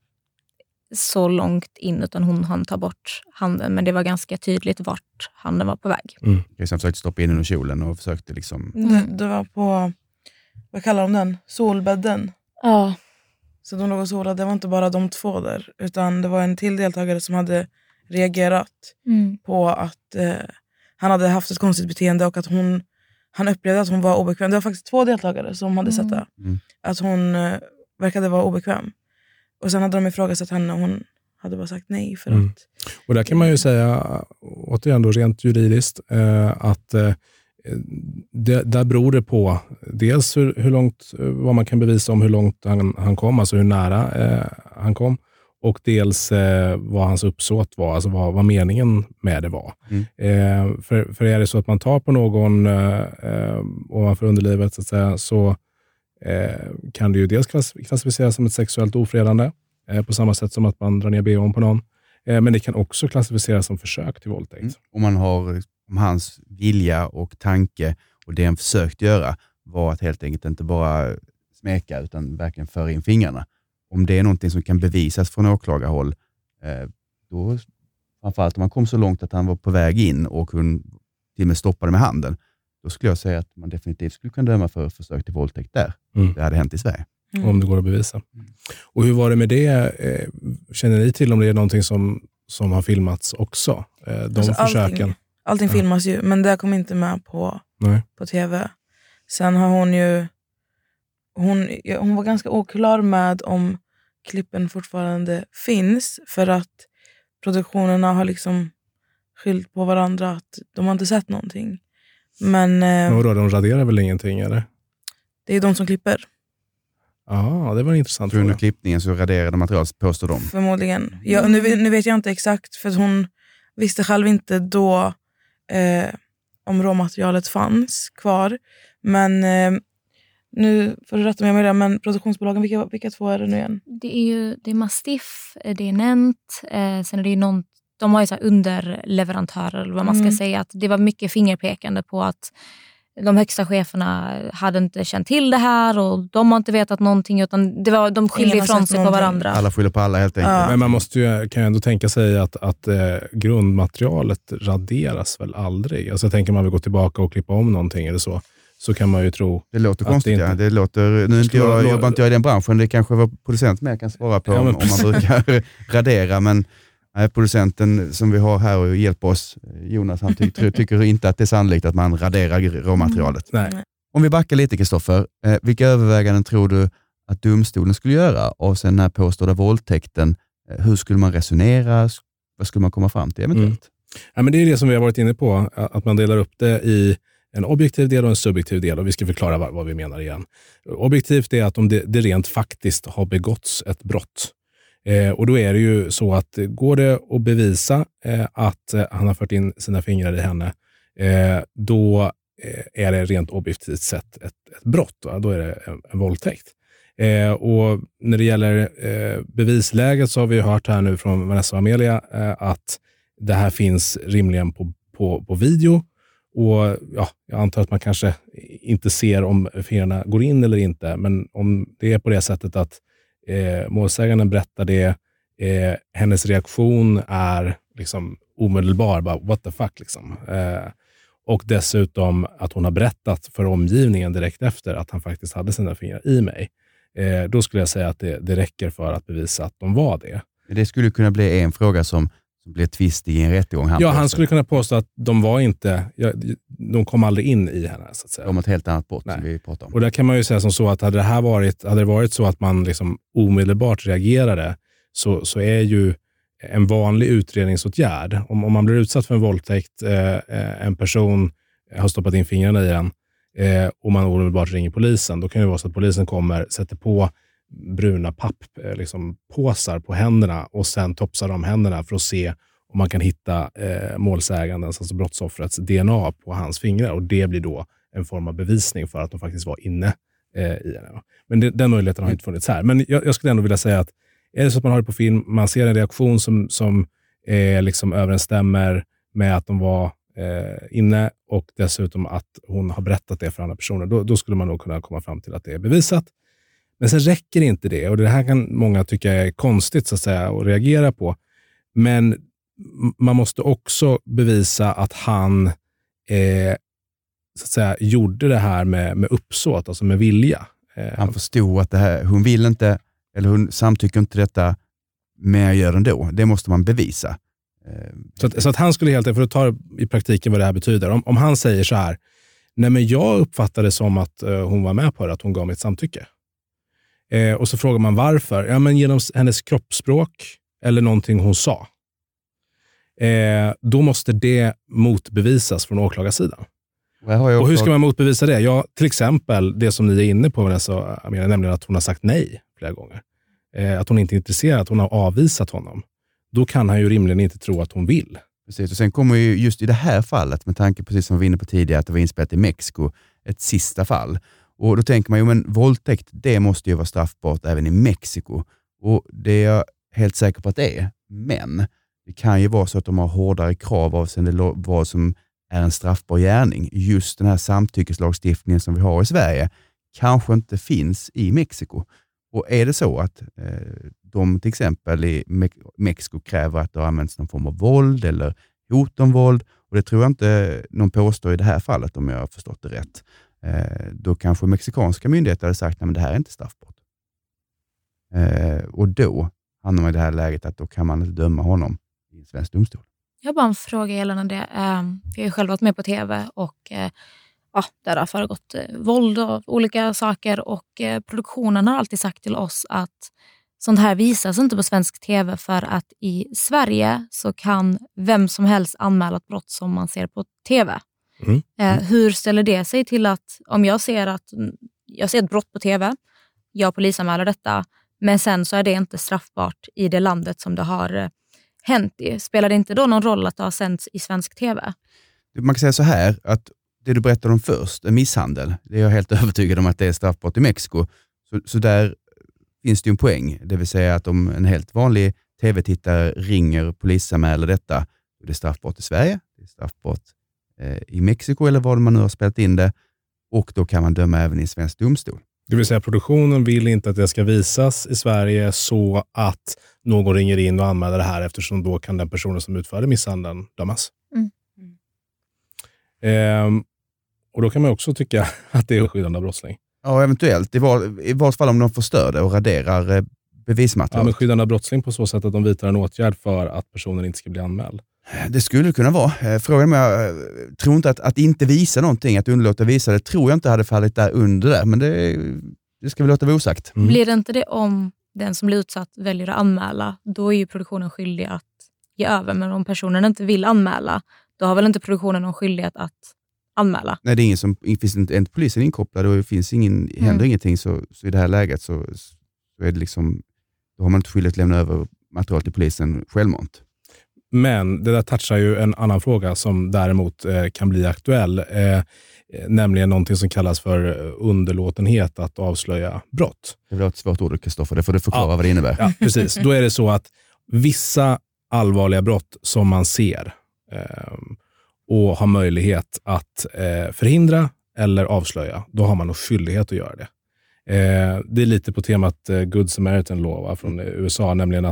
så långt in utan hon hann ta bort handen. Men det var ganska tydligt vart handen var på väg. Mm. Jag försökte stoppa in den i kjolen och försökte liksom... Det, det var på, vad kallar de den? Solbädden. Ja. Så de låg och solade. Det var inte bara de två där. Utan det var en till deltagare som hade reagerat Mm. på att eh, han hade haft ett konstigt beteende och att hon, han upplevde att hon var obekväm. Det var faktiskt två deltagare som hade sett det. Mm. Att hon eh, verkade vara obekväm. Och sen hade de ifrågasatt henne och hon hade bara sagt nej för Mm. att... Och där kan man ju säga, återigen då rent juridiskt, eh, att eh, det, där beror det på dels hur, hur långt, vad man kan bevisa om hur långt han, han kom, alltså hur nära eh, han kom. Och dels eh, vad hans uppsåt var, alltså vad, vad meningen med det var. Mm. Eh, för, för är det så att man tar på någon eh, ovanför underlivet så att säga, så eh, kan det ju dels klass, klassificeras som ett sexuellt ofredande eh, på samma sätt som att man drar ner B H:n på någon. Eh, men det kan också klassificeras som försök till våldtäkt. Mm. Om man har om hans vilja och tanke och det han försökt göra var att helt enkelt inte bara smeka utan verkligen föra in fingrarna. Om det är någonting som kan bevisas från åklagarhåll, eh, då framförallt om man kom så långt att han var på väg in och kunde till och med stoppa det med handen, då skulle jag säga att man definitivt skulle kunna döma för försök till våldtäkt där. Mm. Det hade hänt i Sverige. Mm. Om det går att bevisa. Mm. Och hur var det med det? Eh, känner ni till om det är någonting som, som har filmats också? Eh, de Alltså, försöken. Allting, allting Ja. filmas ju, men det kom inte med på, Nej. på tv. Sen har hon ju... Hon, hon var ganska oklar med om klippen fortfarande finns, för att produktionerna har liksom skyllt på varandra att de har inte sett någonting. Men eh, Men vadå, de raderar väl ingenting, eller? det är de som klipper, Ja, det var en intressant Så under fråga. klippningen så raderade materialet, påstår de. förmodligen. Jag, nu, nu vet jag inte exakt, för hon visste själv inte då eh, om råmaterialet fanns kvar. Men eh, nu får du rätta mig med det, men produktionsbolagen, vilka, vilka två är det nu igen? Det är ju det är Mastiff, det är Nent, eh, sen är det ju någon, de har ju så här underleverantörer eller vad man ska Mm. säga. Att det var mycket fingerpekande på att de högsta cheferna hade inte känt till det här och de har inte vetat någonting, utan det var, de skyllde Ingen har ifrån sett sig på någonting. varandra. Alla skyller på alla helt enkelt. Ja. Men man måste ju, kan ju ändå tänka sig att, att eh, grundmaterialet raderas väl aldrig. Alltså jag tänker man vill gå tillbaka och klippa om någonting eller så. Så kan man ju tro. Det låter Att det konstigt, inte- ja. Det låter, nu inte jag, jobbar inte jag i den branschen, det kanske var producent med kan svara på Ja, om, men om man brukar radera, men nej, producenten som vi har här och hjälper oss, Jonas, han ty- tycker inte att det är sannolikt att man raderar råmaterialet. Nej. Om vi backar lite, Kristoffer, eh, vilka överväganden tror du att domstolen skulle göra avseende den här påstådda våldtäkten? Eh, hur skulle man resonera? Vad skulle man komma fram till eventuellt? Mm. Ja, men det är det som vi har varit inne på, att man delar upp det i en objektiv del och en subjektiv del, och vi ska förklara vad, vad vi menar igen. Objektivt är att om det, det rent faktiskt har begåtts ett brott. Eh, och då är det ju så att går det att bevisa eh, att eh, han har fört in sina fingrar i henne, eh, då eh, är det rent objektivt sett ett, ett brott. Va? Då är det en, en våldtäkt. Eh, och när det gäller eh, bevisläget så har vi hört här nu från Vanessa och Amelia eh, att det här finns rimligen på, på, på video. Och ja, jag antar att man kanske inte ser om fingrarna går in eller inte. Men om det är på det sättet att eh, målsäganden berättar det Eh, hennes reaktion är liksom omedelbar, bara what the fuck liksom. Eh, och dessutom att hon har berättat för omgivningen direkt efter att han faktiskt hade sina fingrar i mig. Eh, då skulle jag säga att det, det räcker för att bevisa att de var det. Det skulle kunna bli en fråga som, som blir tvistig i en rättegång. Han ja, han skulle kunna påstå att de var inte, ja, de kom aldrig in i henne så att säga. Om ett helt annat brott som vi pratar om. Och där kan man ju säga som så att hade det här varit, hade det varit så att man liksom omedelbart reagerade så, så är ju en vanlig utredningsåtgärd. Om, om man blir utsatt för en våldtäkt, eh, en person har stoppat in fingrarna i den eh, och man omedelbart ringer polisen, då kan det vara så att polisen kommer, sätter på bruna papp, eh, liksom påsar på händerna och sen topsar de händerna för att se om man kan hitta eh, målsägandens, alltså brottsoffrets D N A på hans fingrar, och det blir då en form av bevisning för att de faktiskt var inne eh, i henne. Men det, den möjligheten har inte funnits här. Men jag, jag skulle ändå vilja säga att är det så att man har det på film, man ser en reaktion som, som eh, liksom överensstämmer med att de var eh, inne och dessutom att hon har berättat det för andra personer, då, då skulle man nog kunna komma fram till att det är bevisat. Men sen räcker inte det, och det här kan många tycka är konstigt så att säga att reagera på. Men man måste också bevisa att han eh, så att säga gjorde det här med, med uppsåt, alltså med vilja. Eh, han förstod att det här, hon vill inte, eller hon samtycker inte detta, men jag gör det ändå. Det måste man bevisa. Så att, så att han skulle helt enkelt, för att ta i praktiken vad det här betyder. Om, om han säger så här, nej men jag uppfattade det som att uh, hon var med på det, att hon gav mig ett samtycke. Eh, och så frågar man varför. Ja, men genom hennes kroppsspråk eller någonting hon sa. Eh, då måste det motbevisas från åklagarsidan. Och, och hur ska man motbevisa det? Ja, till exempel det som ni är inne på, Vanessa, Amelia, nämligen att hon har sagt nej flera gånger. Eh, att hon inte är intresserad, att hon har avvisat honom. Då kan han ju rimligen inte tro att hon vill. Precis, och sen kommer ju just i det här fallet, med tanke precis som vi var inne på tidigare, att det var inspelat i Mexiko, ett sista fall. Och då tänker man ju, men våldtäkt, det måste ju vara straffbart även i Mexiko. Och det är jag helt säker på att det är. Men det kan ju vara så att de har hårdare krav avseende vad som är en straffbar gärning. Just den här samtyckeslagstiftningen som vi har i Sverige kanske inte finns i Mexiko. Och är det så att eh, de till exempel i Me- Mexiko kräver att det har använts någon form av våld eller hot om våld, och det tror jag inte någon påstår i det här fallet om jag har förstått det rätt, eh, då kanske mexikanska myndigheter hade sagt att det här är inte straffbart. Eh, och då hamnar man i det här läget att då kan man inte döma honom i en svensk domstol. Jag har bara en fråga gällande det. Jag har ju själv varit med på tv och ja, där har föregått våld och olika saker, och produktionen har alltid sagt till oss att sånt här visas inte på svensk tv, för att i Sverige så kan vem som helst anmäla ett brott som man ser på tv. Mm. Mm. Hur ställer det sig till att om jag ser att jag ser ett brott på tv, jag polisanmäler detta, men sen så är det inte straffbart i det landet som det har hänt i. Spelar det inte då någon roll att det har sänds i svensk tv? Man kan säga så här, att det du berättade om först, en misshandel, det är jag helt övertygad om att det är straffbart i Mexiko. Så, så där finns det ju en poäng. Det vill säga att om en helt vanlig tv-tittare ringer och polisanmäler detta, då är det straffbart i Sverige, det är straffbart eh, i Mexiko eller var man nu har spelat in det, och då kan man döma även i svensk domstol. Det vill säga produktionen vill inte att det ska visas i Sverige så att någon ringer in och anmäler det här, eftersom då kan den personen som utförde misshandeln dömas. Mm. Ehm, och då kan man också tycka att det är skyddande av brottsling. Ja, eventuellt. I, var, i vart fall om de förstör det och raderar eh, bevismaterial. Ja, men skyddande av brottsling på så sätt att de vidtar en åtgärd för att personen inte ska bli anmäld. Det skulle kunna vara. Frågan är, jag tror inte att, att inte visa någonting, att underlåta visa det, tror jag inte hade fallit där under det. Men det, det ska vi låta vara osagt. Mm. Blir det inte det om den som blir utsatt väljer att anmäla, då är ju produktionen skyldig att ge över. Men om personen inte vill anmäla, då har väl inte produktionen någon skyldighet att anmäla? Nej, det är ingen som, finns inte, inte polisen inkopplad och det finns ingen, händer mm. ingenting, så, så i det här läget så, så är det liksom, då har man inte skyldighet att lämna över material till polisen självmant. Men det där touchar ju en annan fråga som däremot eh, kan bli aktuell. Eh, nämligen någonting som kallas för underlåtenhet att avslöja brott. Det var ett svårt ord, Kristoffer. Det får du förklara ja. vad det innebär. Ja, precis. Då är det så att vissa allvarliga brott som man ser eh, och har möjlighet att eh, förhindra eller avslöja, då har man nog skyldighet att göra det. Eh, det är lite på temat eh, Good Samaritan Law, va, från U S A, nämligen att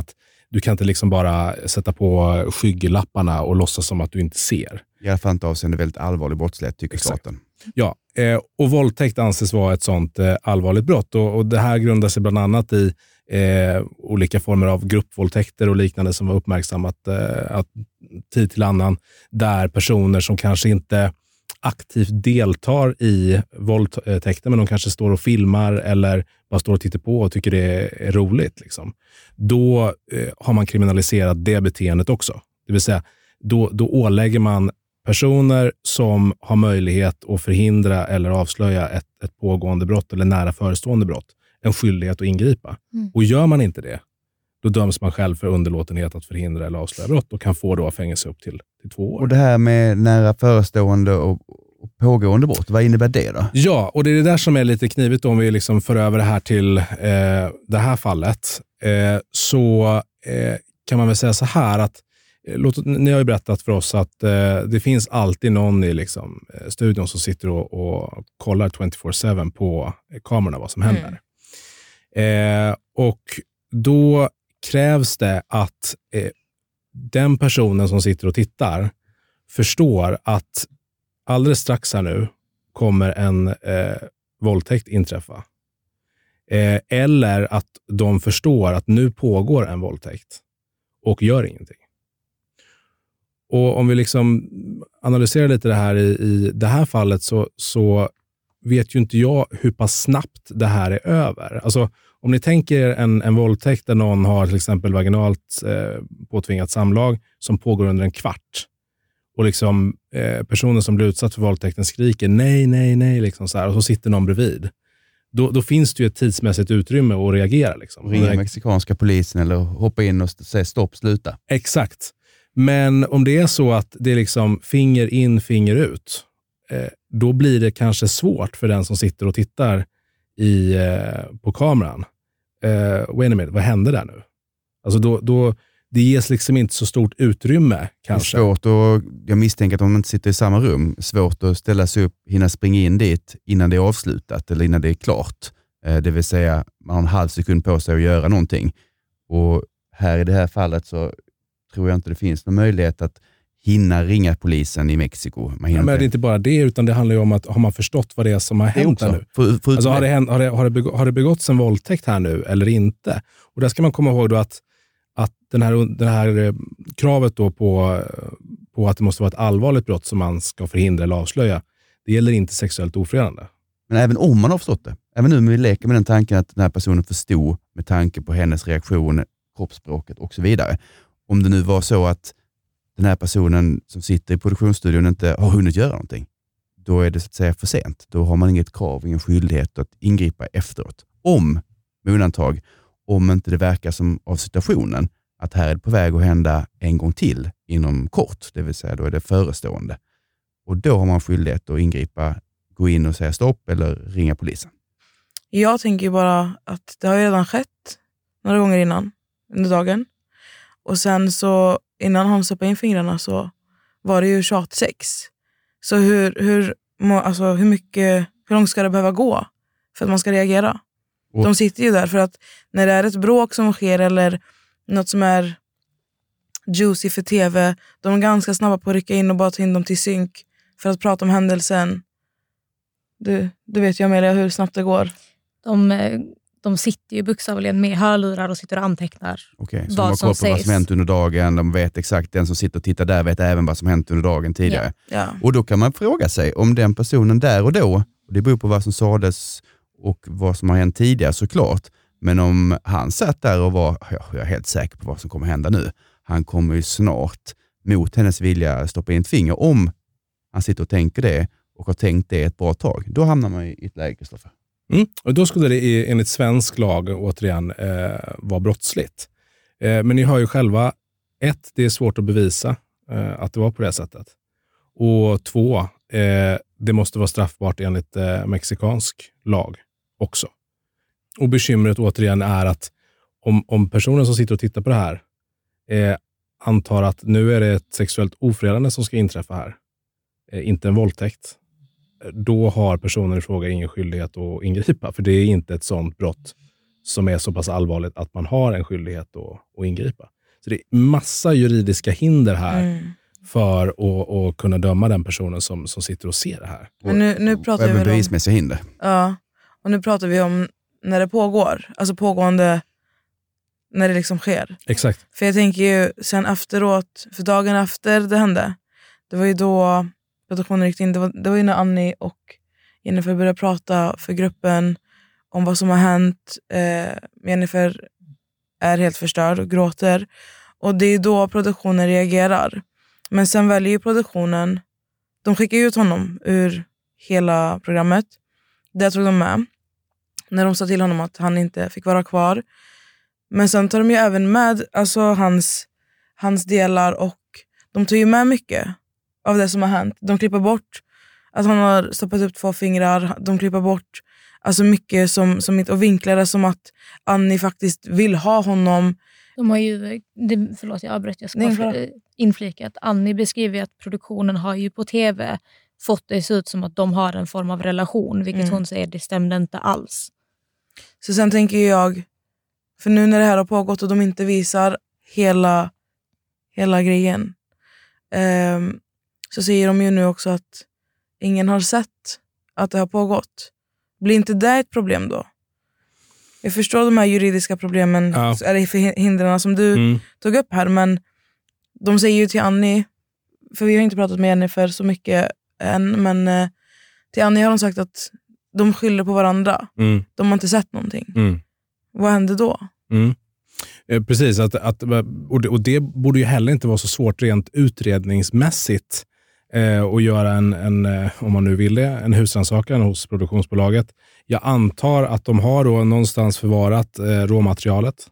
du kan inte liksom bara sätta på skygglapparna och låtsas som att du inte ser. I alla fall inte avseende väldigt allvarlig brottslighet, tycker staten. Ja, eh, och våldtäkt anses vara ett sånt eh, allvarligt brott. Och, och det här grundar sig bland annat i eh, olika former av gruppvåldtäkter och liknande som var uppmärksammat eh, att, tid till annan. Där personer som kanske inte aktivt deltar i våldtäkter, men de kanske står och filmar eller bara står och tittar på och tycker det är roligt. Liksom. Då eh, har man kriminaliserat det beteendet också. Det vill säga, då, då ålägger man personer som har möjlighet att förhindra eller avslöja ett, ett pågående brott eller nära förestående brott en skyldighet att ingripa. Mm. Och gör man inte det, då döms man själv för underlåtenhet att förhindra eller avslöja brott och kan få då fängelse upp till, till två år. Och det här med nära förestående och, och pågående brott, vad innebär det då? Ja, och det är det där som är lite knivigt om vi liksom för över det här till eh, det här fallet. Eh, så eh, kan man väl säga så här att Låt, ni har ju berättat för oss att eh, det finns alltid någon i liksom, eh, studion som sitter och, och kollar tjugofyra sju på eh, kamerorna vad som händer. Mm. Eh, och då krävs det att eh, den personen som sitter och tittar förstår att alldeles strax här nu kommer en eh, våldtäkt inträffa. Eh, eller att de förstår att nu pågår en våldtäkt och gör ingenting. Och om vi liksom analyserar lite det här i, i det här fallet så, så vet ju inte jag hur pass snabbt det här är över. Alltså om ni tänker en, en våldtäkt där någon har till exempel vaginalt eh, påtvingat samlag som pågår under en kvart. Och liksom eh, personen som blir utsatt för våldtäkten skriker nej, nej, nej. Liksom så här, och så sitter någon bredvid. Då, då finns det ju ett tidsmässigt utrymme att reagera. Liksom. Ringa mexikanska polisen eller hoppa in och säga stopp, sluta. Exakt. Men om det är så att det är liksom finger in, finger ut, eh, då blir det kanske svårt för den som sitter och tittar i, eh, på kameran. Eh, wait a minute, vad hände där nu? Alltså då, då, det ges liksom inte så stort utrymme kanske. Det är svårt och jag misstänker att om man inte sitter i samma rum, svårt att ställa sig upp, hinna springa in dit innan det är avslutat eller innan det är klart. Eh, det vill säga, man har en halv sekund på sig att göra någonting. Och här i det här fallet så tror jag inte det finns någon möjlighet att hinna ringa polisen i Mexiko. Man ja, men det är inte bara det, utan det handlar ju om att har man förstått vad det är som har hänt här nu? För, för alltså, har, det hänt, har, det, har, det begå, har det begåtts en våldtäkt här nu eller inte? Och där ska man komma ihåg då att, att den här, den här kravet då på, på att det måste vara ett allvarligt brott som man ska förhindra eller avslöja, det gäller inte sexuellt ofredande. Men även om man har förstått det, även nu med vi leker med den tanken att den här personen förstod med tanke på hennes reaktion, kroppsspråket och så vidare. Om det nu var så att den här personen som sitter i produktionsstudion inte har hunnit göra någonting, då är det så att säga för sent. Då har man inget krav, ingen skyldighet att ingripa efteråt. Om, med undantag, om inte det verkar som av situationen att här är det på väg att hända en gång till inom kort, det vill säga då är det förestående. Och då har man skyldighet att ingripa, gå in och säga stopp eller ringa polisen. Jag tänker bara att det har ju redan skett några gånger innan under dagen. Och sen så innan han stoppade in fingrarna så var det ju tjatsex. Så hur, hur, alltså hur mycket, hur långt ska det behöva gå för att man ska reagera? Och de sitter ju där för att när det är ett bråk som sker eller något som är juicy för tv, de är ganska snabba på att rycka in och bara ta in dem till synk för att prata om händelsen. Du, du vet ju Amelia hur snabbt det går. De, de sitter ju bokstavligen med hörlurar och sitter och antecknar okay, så vad de som har koll på sägs. vad som hänt under dagen. De vet exakt, den som sitter och tittar där vet även vad som hänt under dagen tidigare. Ja. Ja. Och då kan man fråga sig om den personen där och då, och det beror på vad som sades och vad som har hänt tidigare såklart, men om han satt där och var, jag är helt säker på vad som kommer hända nu, han kommer ju snart mot hennes vilja stoppa in ett finger. Om han sitter och tänker det och har tänkt det ett bra tag, då hamnar man i ett läge, Kristoffer. Mm. Och då skulle det enligt svensk lag återigen eh, vara brottsligt. Eh, men ni hör ju själva, ett, det är svårt att bevisa eh, att det var på det sättet. Och två, eh, det måste vara straffbart enligt eh, mexikansk lag också. Och bekymret återigen är att om, om personen som sitter och tittar på det här eh, antar att nu är det ett sexuellt ofredande som ska inträffa här, eh, inte en våldtäkt, då har personen i fråga ingen skyldighet att ingripa. För det är inte ett sådant brott som är så pass allvarligt att man har en skyldighet att, att ingripa. Så det är massa juridiska hinder här Mm. för att, att kunna döma den personen som, som sitter och ser det här. Men nu, nu pratar Och vi även väl om, bevismässiga hinder. ja, och nu pratar vi om när det pågår. Alltså pågående, när det liksom sker. Exakt. För jag tänker ju sen efteråt, för dagen efter det hände, det var ju då produktionen gick in. Det var, det var ju när Annie och Jennifer började prata för gruppen om vad som har hänt. Eh, Jennifer är helt förstörd och gråter. Och det är då produktionen reagerar. Men sen väljer ju produktionen, de skickar ut honom ur hela programmet. Det tog de med. När de sa till honom att han inte fick vara kvar. Men sen tar de ju även med alltså hans, hans delar och de tar ju med mycket av det som har hänt. De klipper bort att han har stoppat upp två fingrar. De klipper bort alltså mycket som, som inte, och vinklar det som att Annie faktiskt vill ha honom. De har ju, det, förlåt jag avbröt, jag ska Nej, bara inflika att Annie beskriver att produktionen har ju på tv fått det se ut som att de har en form av relation, vilket Mm. hon säger det stämde inte alls. Så sen tänker jag, för nu när det här har pågått och de inte visar hela, hela grejen, ehm, så säger de ju nu också att ingen har sett att det har pågått. Blir inte det ett problem då? Jag förstår de här juridiska problemen, Ja. eller för hindren som du Mm. tog upp här, men de säger ju till Annie, för vi har inte pratat med Jennifer så mycket än, men eh, till Annie har de sagt att de skyller på varandra. Mm. De har inte sett någonting. Mm. Vad händer då? Mm. Eh, Precis, att, att, och, det, och det borde ju heller inte vara så svårt rent utredningsmässigt eh, att göra en, en, eh, om man nu vill det, en husrannsakan hos produktionsbolaget. Jag antar att de har då någonstans förvarat eh, råmaterialet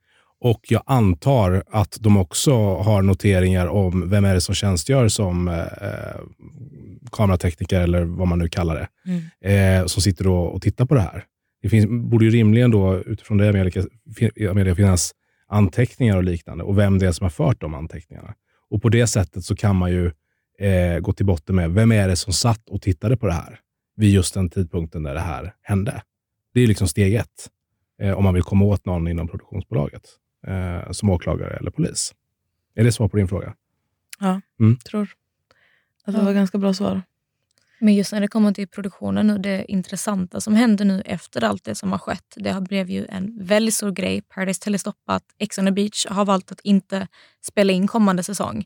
och jag antar att de också har noteringar om vem är det som tjänstgör som eh, kameratekniker eller vad man nu kallar det, Mm. eh, som sitter då och tittar på det här. Det finns, borde ju rimligen då utifrån det Amelia, Amelia finnas anteckningar och liknande och vem det är som har fört de anteckningarna. Och på det sättet så kan man ju eh, gå till botten med vem är det som satt och tittade på det här vid just den tidpunkten när det här hände. Det är liksom steg ett eh, om man vill komma åt någon inom produktionsbolaget eh, som åklagare eller polis. Är det svar på din fråga? Ja, Mm. tror att det var ganska bra svar. Men just när det kommer till produktionen och det intressanta som händer nu efter allt det som har skett. Det har blivit ju en väldigt stor grej. Paradise Hotel är stoppat. Ex on the Beach har valt att inte spela in kommande säsong.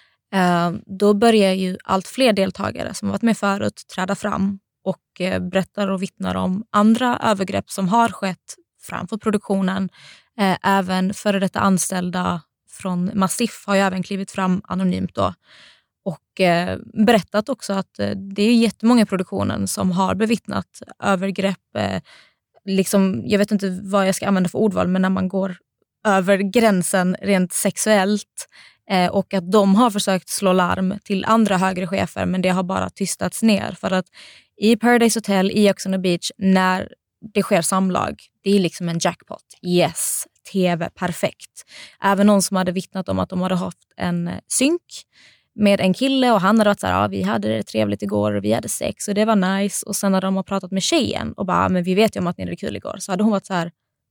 Uh, då börjar ju allt fler deltagare som varit med förut träda fram och uh, berättar och vittnar om andra övergrepp som har skett framför produktionen. Uh, även före detta anställda från Mastiff har ju även klivit fram anonymt då. Och eh, berättat också att eh, det är jättemånga i produktionen som har bevittnat övergrepp. Eh, liksom, jag vet inte vad jag ska använda för ordval, men när man går över gränsen rent sexuellt. Eh, och att de har försökt slå larm till andra högre chefer, men det har bara tystats ner. För att i Paradise Hotel, i Ex on the Beach, när det sker samlag, det är liksom en jackpot. Yes, tv, perfekt. Även någon som hade vittnat om att de hade haft en eh, synk med en kille och han hade varit så här, ja, vi hade det trevligt igår och vi hade sex och det var nice. Och sen när de har pratat med tjejen och bara, men vi vet ju om att ni hade kul igår. Så hade hon varit så här,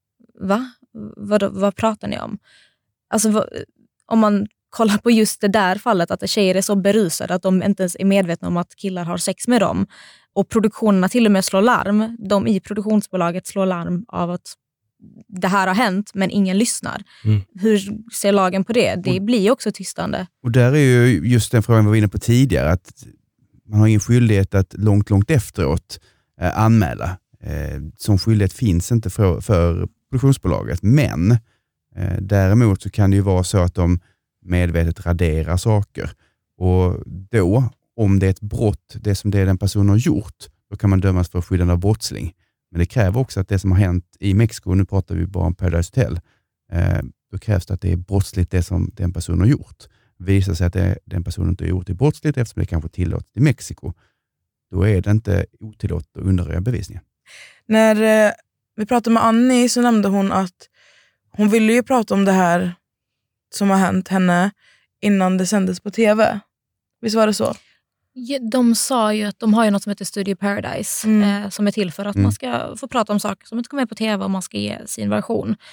va? Vad, vad pratar ni om? Alltså vad, om man kollar på just det där fallet, att tjejer är så berusade att de inte ens är medvetna om att killar har sex med dem. Och produktionerna till och med slår larm. De i produktionsbolaget slår larm av att det här har hänt men ingen lyssnar. Mm. Hur ser lagen på det? Det blir också tystande. Och där är ju just den frågan vi var inne på tidigare, att man har ingen skyldighet att långt, långt efteråt eh, anmäla. Eh, som skyldighet finns inte för, för produktionsbolaget, men eh, däremot så kan det ju vara så att de medvetet raderar saker. Och då, om det är ett brott, det som det är den personen har gjort, då kan man dömas för skyddande av brottsling. Men det kräver också att det som har hänt i Mexiko, nu pratar vi bara om Paradise Hotel, eh, då krävs det att det är brottsligt det som den personen har gjort. Visar sig att det, den personen inte har gjort det brottsligt eftersom det kanske är tillåtet i Mexiko, då är det inte otillåtet att undanröja bevisningen. När eh, vi pratade med Annie så nämnde hon att hon ville ju prata om det här som har hänt henne innan det sändes på tv. Visst var det så? Ja, de sa ju att de har ju något som heter Studio Paradise Mm. eh, som är till för att Mm. man ska få prata om saker som inte kommer med på tv och man ska ge sin version.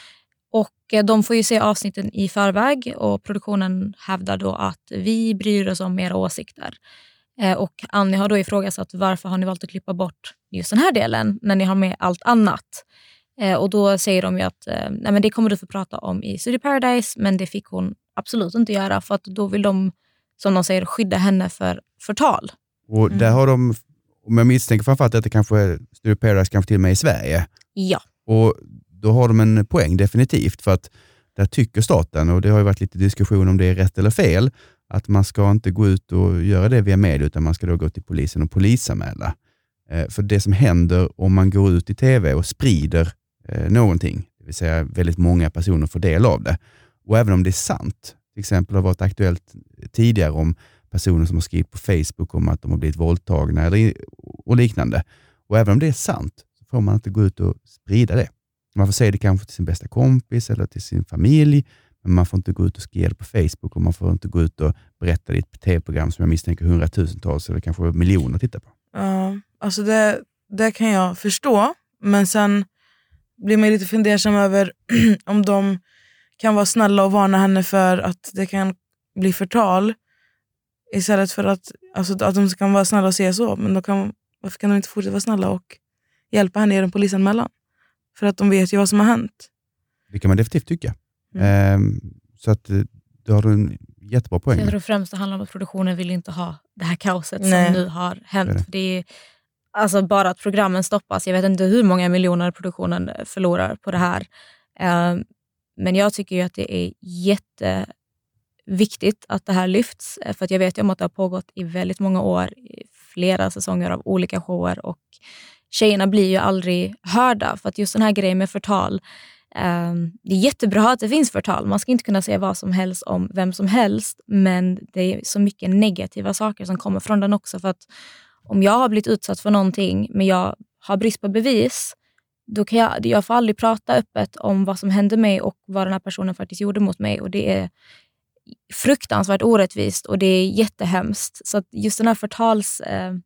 Och de får ju se avsnitten i förväg och produktionen hävdar då att vi bryr oss om era åsikter. Och Annie har då ifrågasatt varför har ni valt att klippa bort just den här delen när ni har med allt annat. Och då säger de ju att nej, men det kommer du få prata om i Studio Paradise, men det fick hon absolut inte göra för att då vill de, som de säger, skydda henne för förtal. Och mm. där har de, om jag misstänker framförallt att det kanske är Studio Paradise kanske till och med i Sverige. Ja. Och då har de en poäng definitivt, för att där tycker staten, och det har ju varit lite diskussion om det är rätt eller fel, att man ska inte gå ut och göra det via media utan man ska då gå till polisen och polisanmäla. Eh, för det som händer om man går ut i tv och sprider eh, någonting, det vill säga väldigt många personer får del av det. Och även om det är sant, till exempel har varit aktuellt tidigare om personer som har skrivit på Facebook om att de har blivit våldtagna eller, och liknande. Och även om det är sant så får man inte gå ut och sprida det. Man får säga det kanske till sin bästa kompis eller till sin familj, men man får inte gå ut och skriva på Facebook och man får inte gå ut och berätta det i ett tv-program som jag misstänker hundratusentals eller kanske miljoner tittar på. Ja, uh, alltså det, det kan jag förstå, men sen blir man lite fundersam över om de kan vara snälla och varna henne för att det kan bli förtal istället för att, alltså, att de kan vara snälla och säga så, men då kan, varför kan de inte fortsätta vara snälla och hjälpa henne i en polisanmälan? För att de vet ju vad som har hänt. Det kan man definitivt tycka. Mm. Ehm, så att då har du en jättebra poäng. Jag tror främst det handlar om att produktionen vill inte ha det här kaoset Nej. som nu har hänt. Det är det. Det är alltså bara att programmen stoppas. Jag vet inte hur många miljoner produktionen förlorar på det här. Ehm, men jag tycker ju att det är jätteviktigt att det här lyfts. För att jag vet ju om att det har pågått i väldigt många år. I flera säsonger av olika shower. Och tjejerna blir ju aldrig hörda. För att just den här grejen med förtal. Um, det är jättebra att det finns förtal. Man ska inte kunna säga vad som helst om vem som helst. Men det är så mycket negativa saker som kommer från den också. För att om jag har blivit utsatt för någonting men jag har brist på bevis, då kan jag, jag får aldrig prata öppet om vad som hände mig och vad den här personen faktiskt gjorde mot mig. Och det är fruktansvärt orättvist och det är jättehemskt. Så att just den här förtalslagen,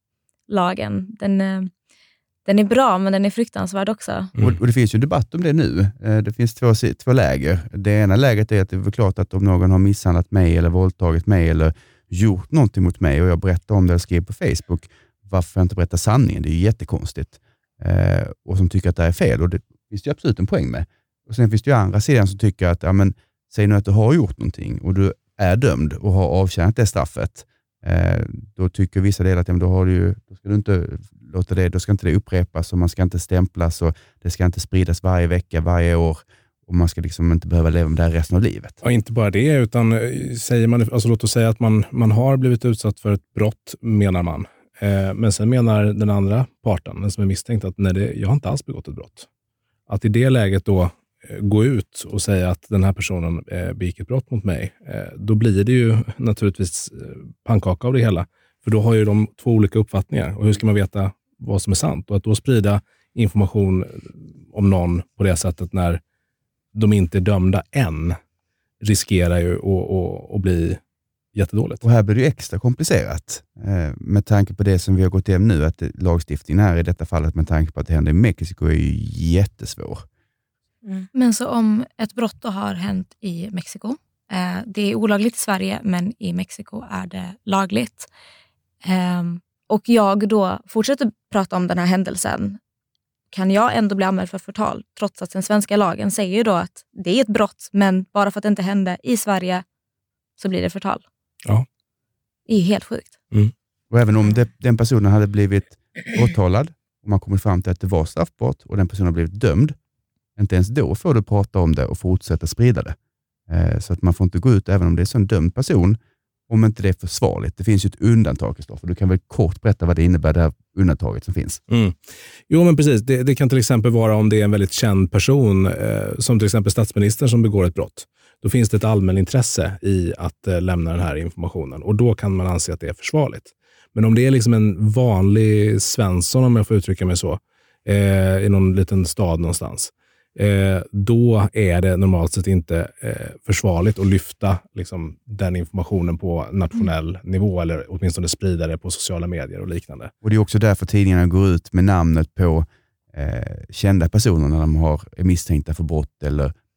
eh, den... Eh, Den är bra, men den är fruktansvärd också. Mm. Och, och det finns ju debatt om det nu. Det finns två, två läger. Det ena läget är att det är klart att om någon har misshandlat mig eller våldtagit mig eller gjort någonting mot mig och jag berättar om det och skriver på Facebook, varför får jag inte berätta sanningen? Det är ju jättekonstigt. Eh, och som tycker att det är fel. Och det finns det ju absolut en poäng med. Och sen finns det ju andra sidan som tycker att ja, men, säg nu att du har gjort någonting och du är dömd och har avtjänat det straffet. Eh, då tycker vissa delar att ja, då, har du ju, då ska du inte låta det, då ska inte det upprepas och man ska inte stämplas och det ska inte spridas varje vecka, varje år och man ska liksom inte behöva leva med det här resten av livet. Ja, inte bara det, utan säger man, alltså låt oss säga att man, man har blivit utsatt för ett brott, menar man. Eh, men sen menar den andra parten, den som är misstänkt, att nej, det, jag har inte alls begått ett brott. Att i det läget då eh, gå ut och säga att den här personen eh, begick ett brott mot mig, eh, då blir det ju naturligtvis eh, pannkaka av det hela. För då har ju de två olika uppfattningar. Och hur ska man veta vad som är sant? Och att då sprida information om någon på det sättet när de inte är dömda än riskerar ju att, att, att bli jättedåligt. Och här blir det extra komplicerat eh, med tanke på det som vi har gått igenom nu, att lagstiftningen här i detta fallet med tanke på att det händer i Mexiko är ju jättesvår. Mm. Men så om ett brott då har hänt i Mexiko, eh, det är olagligt i Sverige men i Mexiko är det lagligt. Eh, och jag då fortsätter prata om den här händelsen, kan jag ändå bli anmäld för förtal trots att den svenska lagen säger ju då att det är ett brott, men bara för att det inte hände i Sverige så blir det förtal. Ja. Det är helt sjukt. Mm. Och även om det, den personen hade blivit åtalad och man kommit fram till att det var straffbart och den personen har blivit dömd, inte ens då får du prata om det och fortsätta sprida det. Eh, så att man får inte gå ut även om det är en dömd person om inte det är försvarligt. Det finns ju ett undantag, Kristoffer. Du kan väl kort berätta vad det innebär, det här undantaget som finns. Mm. Jo, men precis. Det, det kan till exempel vara om det är en väldigt känd person, eh, som till exempel statsministern som begår ett brott. Då finns det ett allmänintresse i att eh, lämna den här informationen. Och då kan man anse att det är försvarligt. Men om det är liksom en vanlig Svensson, om jag får uttrycka mig så, eh, i någon liten stad någonstans, Eh, då är det normalt sett inte eh, försvarligt att lyfta liksom, den informationen på nationell mm. nivå eller åtminstone sprida det på sociala medier och liknande. Och det är också därför tidningarna går ut med namnet på eh, kända personer när de har, är misstänkta för brott eller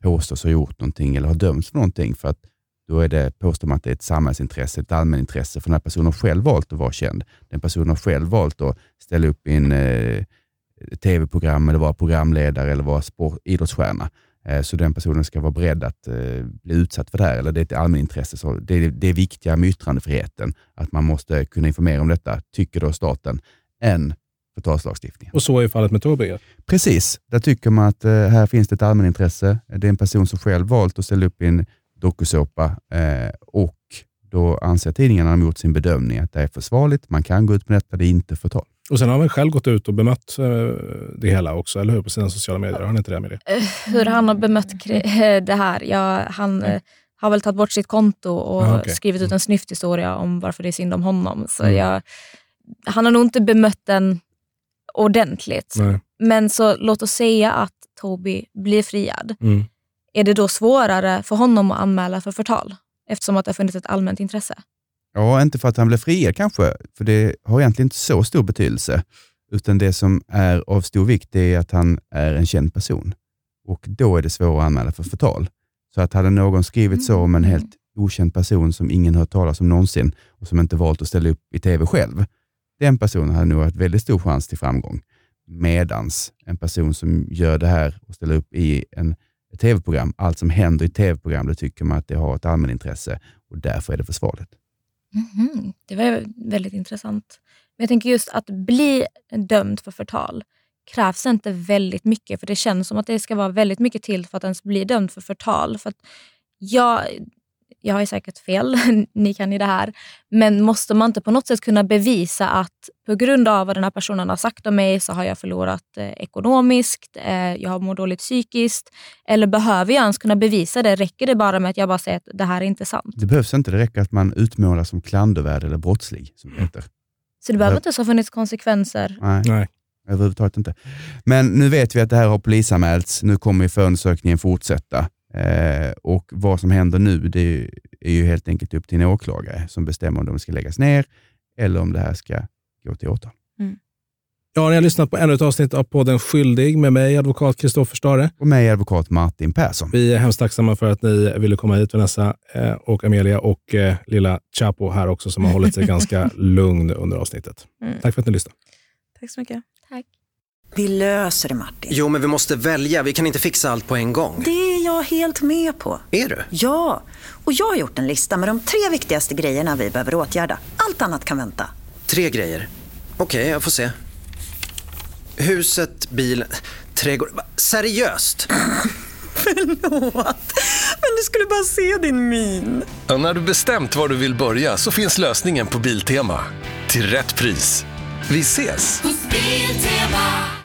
påstås ha gjort någonting eller har dömts för någonting, för att då är det, påstår man att det är ett samhällsintresse, ett allmänintresse, för den här personen har själv valt att vara känd. Den personen har själv valt att ställa upp i en eh, tv-program eller vara programledare eller vara sport, idrottsstjärna. Eh, så den personen ska vara beredd att eh, bli utsatt för det här, eller det är ett allmänintresse. Så det, är, det är viktiga med yttrandefriheten, att man måste kunna informera om detta, tycker då staten, än förtalslagstiftningen. Och så är fallet med Torbjörn. Precis, där tycker man att eh, här finns det ett allmänintresse. Det är en person som själv valt att ställa upp i en dokusåpa eh, och då anser tidningarna har gjort sin bedömning att det är försvarligt, man kan gå ut med detta, det är inte förtal. Och sen har han själv gått ut och bemött eh, det hela också, eller hur? På sina sociala medier, har han inte det med det? Hur han har bemött det här, ja, han mm. har väl tagit bort sitt konto och ah, okay. skrivit ut en snyfthistoria om varför det är synd om honom. Så mm. jag, han har nog inte bemött den ordentligt. Nej. Men så låt oss säga att Toby blir friad. Mm. Är det då svårare för honom att anmäla för förtal? Eftersom att det har funnits ett allmänt intresse. Ja, inte för att han blev friad kanske. För det har egentligen inte så stor betydelse. Utan det som är av stor vikt är att han är en känd person. Och då är det svårt att anmäla för förtal. Så att hade någon skrivit så om en helt okänd person som ingen hört talas om någonsin och som inte valt att ställa upp i tv själv. Den personen hade nog haft väldigt stor chans till framgång. Medans en person som gör det här och ställer upp i en ett tv-program, allt som händer i tv-program, det tycker man att det har ett allmänintresse och därför är det försvarligt. Mm-hmm. Det var väldigt intressant. Men jag tänker just att bli dömd för förtal krävs inte väldigt mycket, för det känns som att det ska vara väldigt mycket till för att ens bli dömd för förtal. För att jag, jag har ju säkert fel, ni kan ju det här, men måste man inte på något sätt kunna bevisa att på grund av vad den här personen har sagt om mig så har jag förlorat eh, ekonomiskt, eh, jag har mått dåligt psykiskt, eller behöver jag ens kunna bevisa det? Räcker det bara med att jag bara säger att det här är inte sant? Det behövs inte, det räcker att man utmålar som klandervärd eller brottslig, som det heter. Så det behöver inte så funnits konsekvenser? Nej. Nej. Överhuvudtaget inte. Men nu vet vi att det här har polisanmälts, nu kommer ju förundersökningen fortsätta. Eh, och vad som händer nu, det är ju helt enkelt upp till en åklagare som bestämmer om de ska läggas ner eller om det här ska gå till åtal. Mm. Ja, ni har lyssnat på ännu ett avsnitt av podden Skyldig med mig, advokat Kristoffer Stare. Och mig, advokat Martin Persson. Vi är hemskt tacksamma för att ni ville komma hit, Vanessa eh, och Amelia och eh, lilla Chapo här också som har hållit sig ganska lugn under avsnittet. Mm. Tack för att ni lyssnade. Tack så mycket. Tack. Vi löser det, Martin. Jo, men vi måste välja. Vi kan inte fixa allt på en gång. Det är jag helt med på. Är du? Ja, och jag har gjort en lista med de tre viktigaste grejerna vi behöver åtgärda. Allt annat kan vänta. Tre grejer. Okej, okay, jag får se. Huset, bilen, trädgård. Seriöst? Förlåt, men du skulle bara se din min. Ja, när du bestämt var du vill börja så finns lösningen på Biltema. Till rätt pris. Vi ses! Hos Biltema.